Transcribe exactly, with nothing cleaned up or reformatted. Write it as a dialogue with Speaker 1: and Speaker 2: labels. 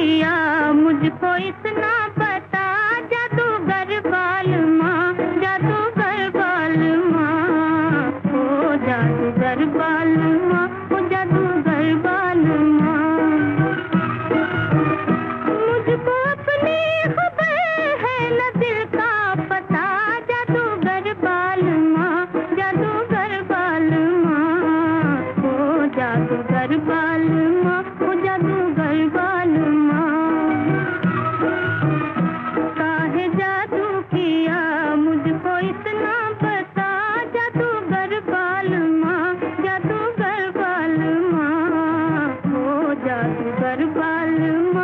Speaker 1: किया मुझको इतना बता, जादूगर बालमा, जादूगर बालमा, ओ जादूगर बालमा, ओ जादूगर बालमा। मुझको अपनी खबर है न दिल का पता, जादूगर बालमा, जादूगर बालमा, ओ जादूगर बालमा, ओ जादूगर बालमा। काहे जादू किया मुझको इतना बता, जादूगर बालमा, जादूगर बालमा, ओ जादूगर बालमा।